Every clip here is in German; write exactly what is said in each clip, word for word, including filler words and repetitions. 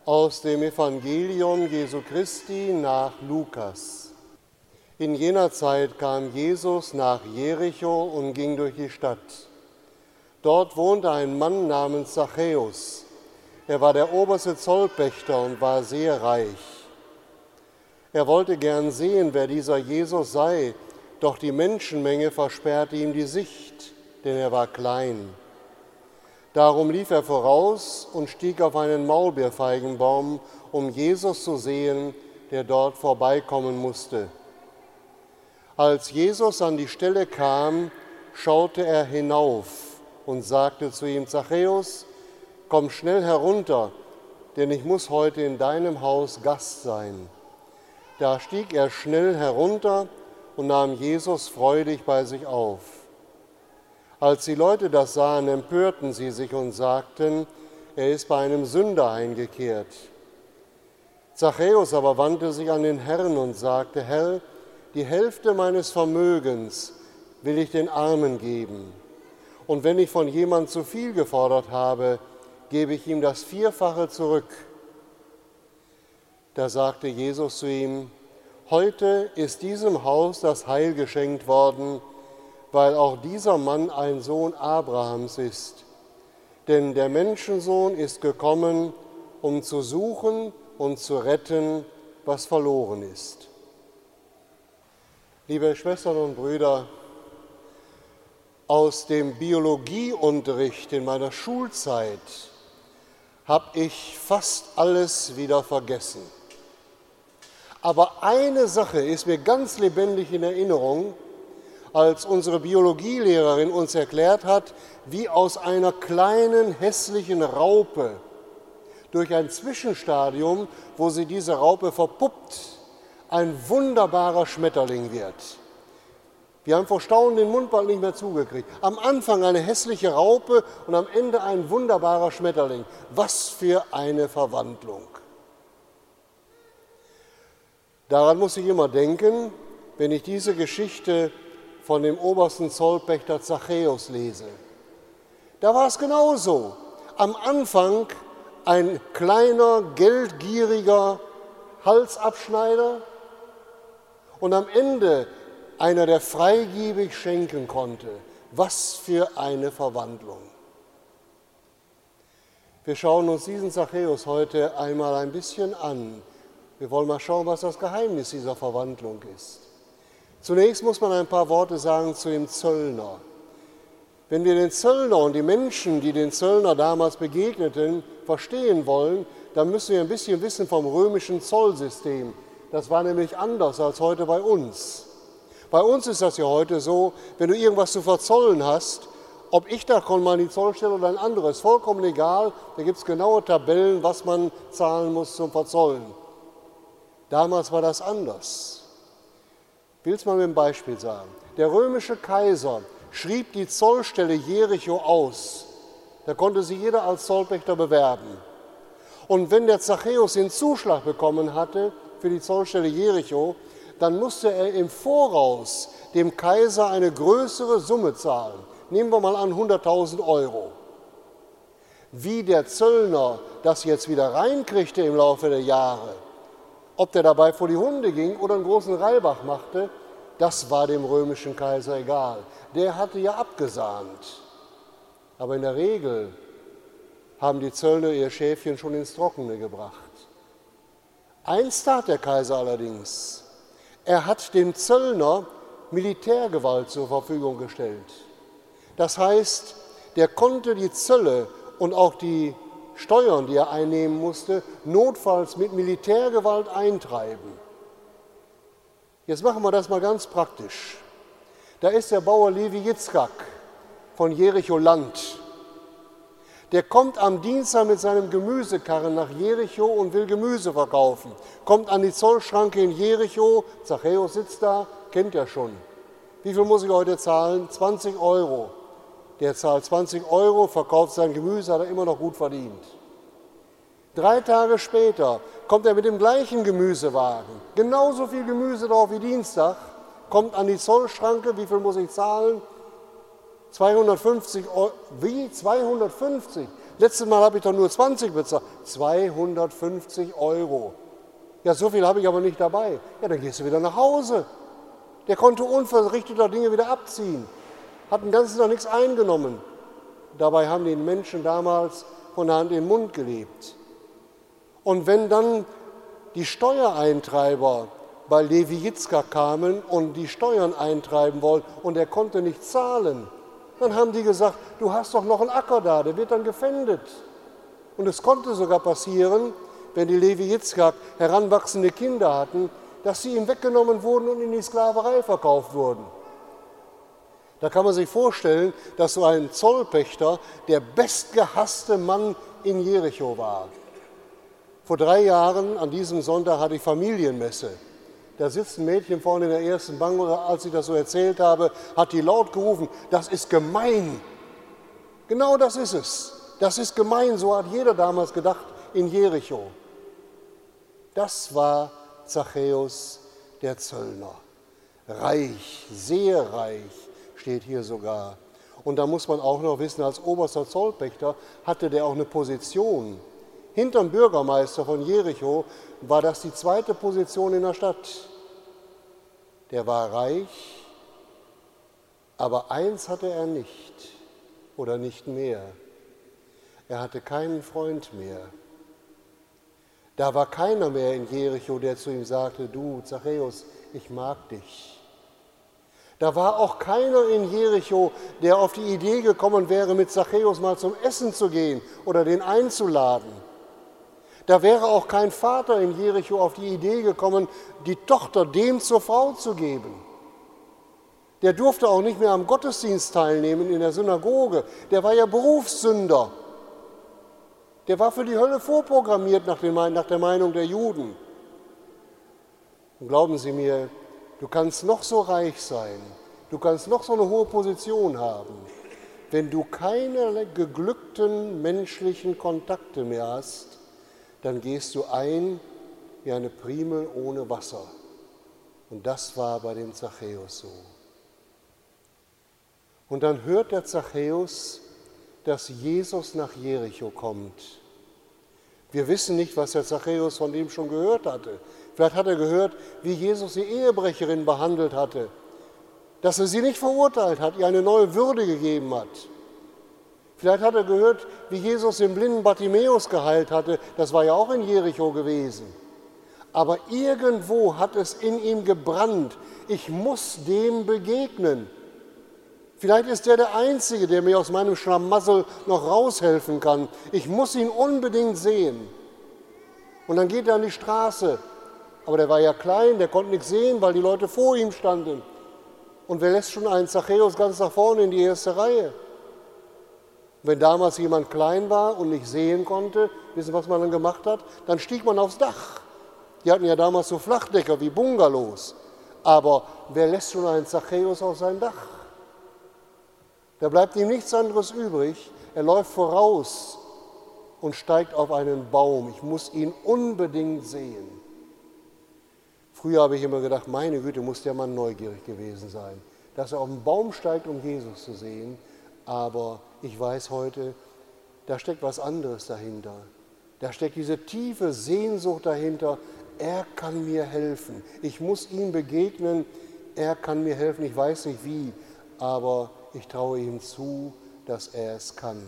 Aus dem Evangelium Jesu Christi nach Lukas. In jener Zeit kam Jesus nach Jericho und ging durch die Stadt. Dort wohnte ein Mann namens Zachäus. Er war der oberste Zollpächter und war sehr reich. Er wollte gern sehen, wer dieser Jesus sei, doch die Menschenmenge versperrte ihm die Sicht, denn er war klein. Darum lief er voraus und stieg auf einen Maulbeerfeigenbaum, um Jesus zu sehen, der dort vorbeikommen musste. Als Jesus an die Stelle kam, schaute er hinauf und sagte zu ihm: Zachäus, komm schnell herunter, denn ich muss heute in deinem Haus Gast sein. Da stieg er schnell herunter und nahm Jesus freudig bei sich auf. Als die Leute das sahen, empörten sie sich und sagten, er ist bei einem Sünder eingekehrt. Zachäus aber wandte sich an den Herrn und sagte: Herr, die Hälfte meines Vermögens will ich den Armen geben. Und wenn ich von jemandem zu viel gefordert habe, gebe ich ihm das Vierfache zurück. Da sagte Jesus zu ihm: Heute ist diesem Haus das Heil geschenkt worden, weil auch dieser Mann ein Sohn Abrahams ist. Denn der Menschensohn ist gekommen, um zu suchen und zu retten, was verloren ist. Liebe Schwestern und Brüder, aus dem Biologieunterricht in meiner Schulzeit habe ich fast alles wieder vergessen. Aber eine Sache ist mir ganz lebendig in Erinnerung, als unsere Biologielehrerin uns erklärt hat, wie aus einer kleinen hässlichen Raupe durch ein Zwischenstadium, wo sie diese Raupe verpuppt, ein wunderbarer Schmetterling wird. Wir haben vor Staunen den Mund bald nicht mehr zugekriegt. Am Anfang eine hässliche Raupe und am Ende ein wunderbarer Schmetterling. Was für eine Verwandlung! Daran muss ich immer denken, wenn ich diese Geschichte von dem obersten Zollpächter Zachäus lese. Da war es genauso. Am Anfang ein kleiner, geldgieriger Halsabschneider und am Ende einer, der freigebig schenken konnte. Was für eine Verwandlung. Wir schauen uns diesen Zachäus heute einmal ein bisschen an. Wir wollen mal schauen, was das Geheimnis dieser Verwandlung ist. Zunächst muss man ein paar Worte sagen zu dem Zöllner. Wenn wir den Zöllner und die Menschen, die den Zöllner damals begegneten, verstehen wollen, dann müssen wir ein bisschen wissen vom römischen Zollsystem. Das war nämlich anders als heute bei uns. Bei uns ist das ja heute so, wenn du irgendwas zu verzollen hast, ob ich da komme an die Zollstelle oder ein anderes, vollkommen egal, da gibt es genaue Tabellen, was man zahlen muss zum Verzollen. Damals war das anders. Ich will es mal mit einem Beispiel sagen. Der römische Kaiser schrieb die Zollstelle Jericho aus. Da konnte sich jeder als Zollpächter bewerben. Und wenn der Zachäus den Zuschlag bekommen hatte für die Zollstelle Jericho, dann musste er im Voraus dem Kaiser eine größere Summe zahlen. Nehmen wir mal an hunderttausend Euro. Wie der Zöllner das jetzt wieder reinkriegte im Laufe der Jahre, ob der dabei vor die Hunde ging oder einen großen Reibach machte, das war dem römischen Kaiser egal. Der hatte ja abgesahnt. Aber in der Regel haben die Zöllner ihr Schäfchen schon ins Trockene gebracht. Eins tat der Kaiser allerdings. Er hat dem Zöllner Militärgewalt zur Verfügung gestellt. Das heißt, der konnte die Zölle und auch die Steuern, die er einnehmen musste, notfalls mit Militärgewalt eintreiben. Jetzt machen wir das mal ganz praktisch. Da ist der Bauer Levi Yitzchak von Jericho Land. Der kommt am Dienstag mit seinem Gemüsekarren nach Jericho und will Gemüse verkaufen. Kommt an die Zollschranke in Jericho, Zachäus sitzt da, kennt er schon. Wie viel muss ich heute zahlen? zwanzig Euro. Der zahlt zwanzig Euro, verkauft sein Gemüse, hat er immer noch gut verdient. Drei Tage später kommt er mit dem gleichen Gemüsewagen, genauso viel Gemüse drauf wie Dienstag, kommt an die Zollschranke, wie viel muss ich zahlen? zweihundertfünfzig Euro. Wie? zweihundertfünfzig? Letztes Mal habe ich doch nur zwanzig bezahlt. zweihundertfünfzig Euro. Ja, so viel habe ich aber nicht dabei. Ja, dann gehst du wieder nach Hause. Der konnte unverrichteter Dinge wieder abziehen. Hat den ganzen Tag nichts eingenommen. Dabei haben die Menschen damals von der Hand in den Mund gelebt. Und wenn dann die Steuereintreiber bei Levi Yitzchak kamen und die Steuern eintreiben wollten und er konnte nicht zahlen, dann haben die gesagt, du hast doch noch einen Acker da, der wird dann gefändet. Und es konnte sogar passieren, wenn die Levi Yitzchak heranwachsende Kinder hatten, dass sie ihm weggenommen wurden und in die Sklaverei verkauft wurden. Da kann man sich vorstellen, dass so ein Zollpächter der bestgehasste Mann in Jericho war. Vor drei Jahren, an diesem Sonntag, hatte ich Familienmesse. Da sitzt ein Mädchen vorne in der ersten Bank und als ich das so erzählt habe, hat die laut gerufen, das ist gemein. Genau das ist es. Das ist gemein, so hat jeder damals gedacht in Jericho. Das war Zachäus, der Zöllner. Reich, sehr reich, steht hier sogar. Und da muss man auch noch wissen, als oberster Zollpächter hatte der auch eine Position. Hinterm Bürgermeister von Jericho war das die zweite Position in der Stadt. Der war reich, aber eins hatte er nicht oder nicht mehr. Er hatte keinen Freund mehr. Da war keiner mehr in Jericho, der zu ihm sagte, du Zachäus, ich mag dich. Da war auch keiner in Jericho, der auf die Idee gekommen wäre, mit Zachäus mal zum Essen zu gehen oder den einzuladen. Da wäre auch kein Vater in Jericho auf die Idee gekommen, die Tochter dem zur Frau zu geben. Der durfte auch nicht mehr am Gottesdienst teilnehmen in der Synagoge. Der war ja Berufssünder. Der war für die Hölle vorprogrammiert nach der Meinung der Juden. Und glauben Sie mir, du kannst noch so reich sein, du kannst noch so eine hohe Position haben, wenn du keine geglückten menschlichen Kontakte mehr hast, dann gehst du ein wie eine Primel ohne Wasser. Und das war bei dem Zachäus so. Und dann hört der Zachäus, dass Jesus nach Jericho kommt. Wir wissen nicht, was der Zachäus von ihm schon gehört hatte. Vielleicht hat er gehört, wie Jesus die Ehebrecherin behandelt hatte, dass er sie nicht verurteilt hat, ihr eine neue Würde gegeben hat. Vielleicht hat er gehört, wie Jesus den blinden Bartimäus geheilt hatte, das war ja auch in Jericho gewesen. Aber irgendwo hat es in ihm gebrannt, ich muss dem begegnen. Vielleicht ist er der Einzige, der mir aus meinem Schlamassel noch raushelfen kann. Ich muss ihn unbedingt sehen. Und dann geht er an die Straße. Aber der war ja klein, der konnte nichts sehen, weil die Leute vor ihm standen. Und wer lässt schon einen Zachäus ganz nach vorne in die erste Reihe? Wenn damals jemand klein war und nicht sehen konnte, wissen, was man dann gemacht hat? Dann stieg man aufs Dach. Die hatten ja damals so Flachdecker wie Bungalows. Aber wer lässt schon einen Zachäus auf sein Dach? Da bleibt ihm nichts anderes übrig. Er läuft voraus und steigt auf einen Baum. Ich muss ihn unbedingt sehen. Früher habe ich immer gedacht, meine Güte, muss der Mann neugierig gewesen sein, dass er auf den Baum steigt, um Jesus zu sehen. Aber ich weiß heute, da steckt was anderes dahinter. Da steckt diese tiefe Sehnsucht dahinter. Er kann mir helfen. Ich muss ihm begegnen. Er kann mir helfen. Ich weiß nicht wie, aber ich traue ihm zu, dass er es kann.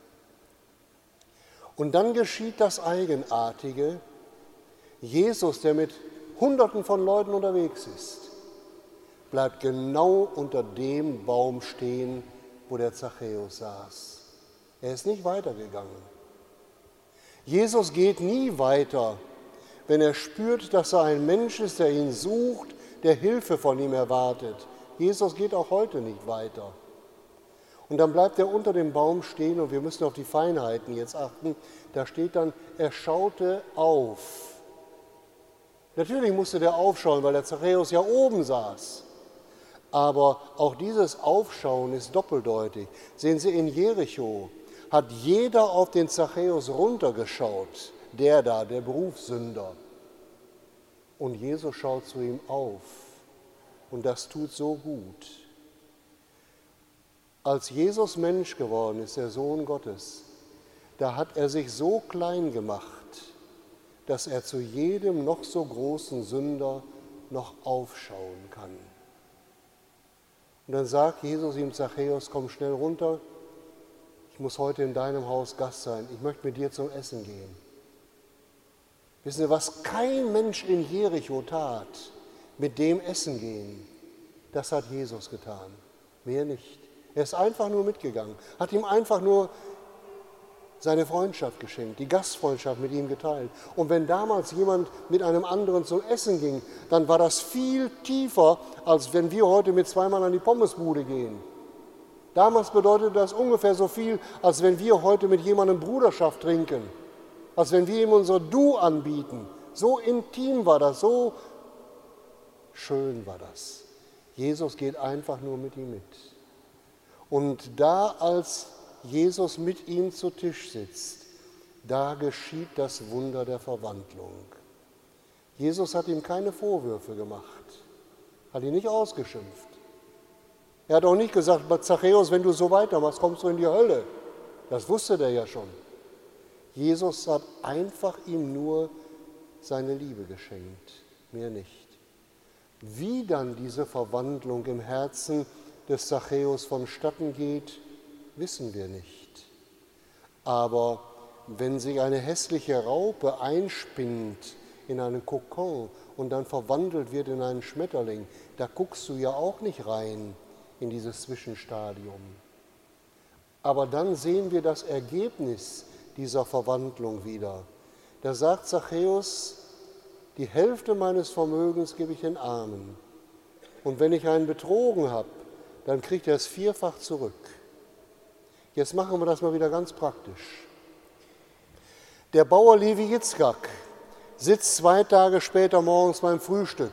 Und dann geschieht das Eigenartige. Jesus, der mit Hunderten von Leuten unterwegs ist, bleibt genau unter dem Baum stehen, wo der Zachäus saß. Er ist nicht weitergegangen. Jesus geht nie weiter, wenn er spürt, dass er ein Mensch ist, der ihn sucht, der Hilfe von ihm erwartet. Jesus geht auch heute nicht weiter. Und dann bleibt er unter dem Baum stehen und wir müssen auf die Feinheiten jetzt achten. Da steht dann, er schaute auf. Natürlich musste der aufschauen, weil der Zachäus ja oben saß. Aber auch dieses Aufschauen ist doppeldeutig. Sehen Sie, in Jericho hat jeder auf den Zachäus runtergeschaut, der da, der Berufssünder. Und Jesus schaut zu ihm auf. Und das tut so gut. Als Jesus Mensch geworden ist, der Sohn Gottes, da hat er sich so klein gemacht, dass er zu jedem noch so großen Sünder noch aufschauen kann. Und dann sagt Jesus ihm, Zachäus, komm schnell runter, ich muss heute in deinem Haus Gast sein, ich möchte mit dir zum Essen gehen. Wissen Sie, was kein Mensch in Jericho tat, mit dem Essen gehen, das hat Jesus getan, mehr nicht. Er ist einfach nur mitgegangen, hat ihm einfach nur seine Freundschaft geschenkt, die Gastfreundschaft mit ihm geteilt. Und wenn damals jemand mit einem anderen zum Essen ging, dann war das viel tiefer, als wenn wir heute mit zwei Mann an die Pommesbude gehen. Damals bedeutete das ungefähr so viel, als wenn wir heute mit jemandem Bruderschaft trinken, als wenn wir ihm unser Du anbieten. So intim war das, so schön war das. Jesus geht einfach nur mit ihm mit. Und da, als Jesus mit ihm zu Tisch sitzt, da geschieht das Wunder der Verwandlung. Jesus hat ihm keine Vorwürfe gemacht, hat ihn nicht ausgeschimpft. Er hat auch nicht gesagt, Zachäus, wenn du so weitermachst, kommst du in die Hölle. Das wusste der ja schon. Jesus hat einfach ihm nur seine Liebe geschenkt, mehr nicht. Wie dann diese Verwandlung im Herzen des Zachäus vonstatten geht, wissen wir nicht. Aber wenn sich eine hässliche Raupe einspinnt in einen Kokon und dann verwandelt wird in einen Schmetterling, da guckst du ja auch nicht rein in dieses Zwischenstadium. Aber dann sehen wir das Ergebnis dieser Verwandlung wieder. Da sagt Zachäus, die Hälfte meines Vermögens gebe ich den Armen. Und wenn ich einen betrogen habe, dann kriegt er es vierfach zurück. Jetzt machen wir das mal wieder ganz praktisch. Der Bauer Levi Yitzchak sitzt zwei Tage später morgens beim Frühstück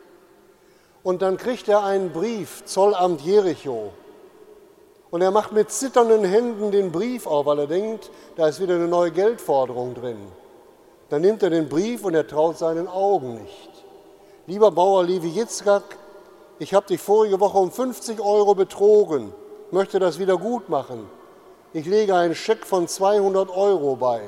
und dann kriegt er einen Brief, Zollamt Jericho. Und er macht mit zitternden Händen den Brief auf, weil er denkt, da ist wieder eine neue Geldforderung drin. Dann nimmt er den Brief und er traut seinen Augen nicht. Lieber Bauer Levi Yitzchak, ich habe dich vorige Woche um fünfzig Euro betrogen, möchte das wieder gut machen. Ich lege einen Scheck von zweihundert Euro bei.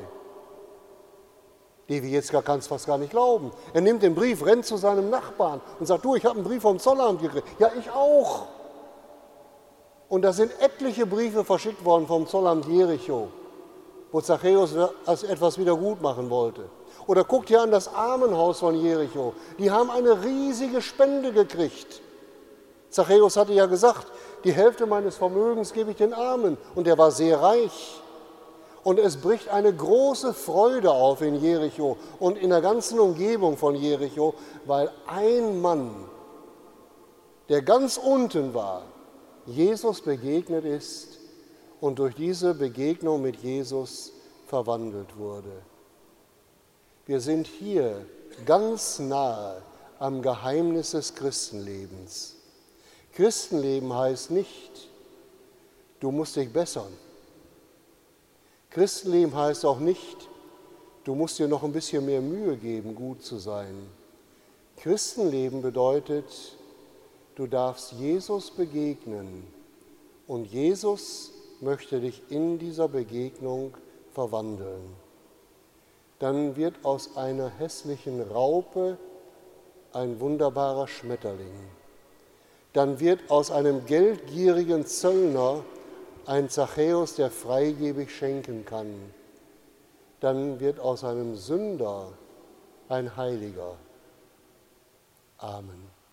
Levi Yitzchak kann es fast gar nicht glauben. Er nimmt den Brief, rennt zu seinem Nachbarn und sagt, du, ich habe einen Brief vom Zollamt gekriegt. Ja, ich auch. Und da sind etliche Briefe verschickt worden vom Zollamt Jericho, wo Zachäus etwas wieder gut machen wollte. Oder guckt hier an das Armenhaus von Jericho. Die haben eine riesige Spende gekriegt. Zachäus hatte ja gesagt, die Hälfte meines Vermögens gebe ich den Armen. Und er war sehr reich. Und es bricht eine große Freude auf in Jericho und in der ganzen Umgebung von Jericho, weil ein Mann, der ganz unten war, Jesus begegnet ist und durch diese Begegnung mit Jesus verwandelt wurde. Wir sind hier ganz nahe am Geheimnis des Christenlebens. Christenleben heißt nicht, du musst dich bessern. Christenleben heißt auch nicht, du musst dir noch ein bisschen mehr Mühe geben, gut zu sein. Christenleben bedeutet, du darfst Jesus begegnen und Jesus möchte dich in dieser Begegnung verwandeln. Dann wird aus einer hässlichen Raupe ein wunderbarer Schmetterling. Dann wird aus einem geldgierigen Zöllner ein Zachäus, der freigebig schenken kann. Dann wird aus einem Sünder ein Heiliger. Amen.